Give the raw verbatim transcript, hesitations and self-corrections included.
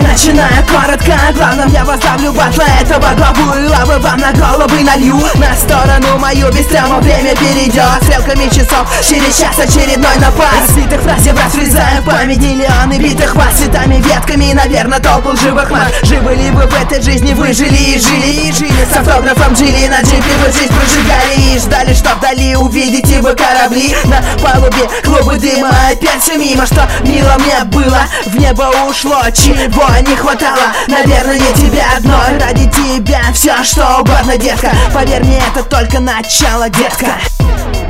Начинаю коротко, главным я поставлю батла этого главу и лавы вам на головы налью. На сторону мою без трёма время перейдет. Стрелками часов через час очередной напад. Разбитых фраз я разрезаю память, миллионы битых вас цветами, ветками, наверное, толпу живых мат. Живы ли вы в этой жизни, выжили и жили и жили. С автографом жили на джипе, вы жизнь прожигали и ждали, что вдали увидите вы корабли. На палубе клубы дыма, опять все мимо, что мило мне было, в небо ушло, чего не хватало. Наверное, тебя одной, ради тебя все что угодно, детка. Поверь мне, это только начало, детка.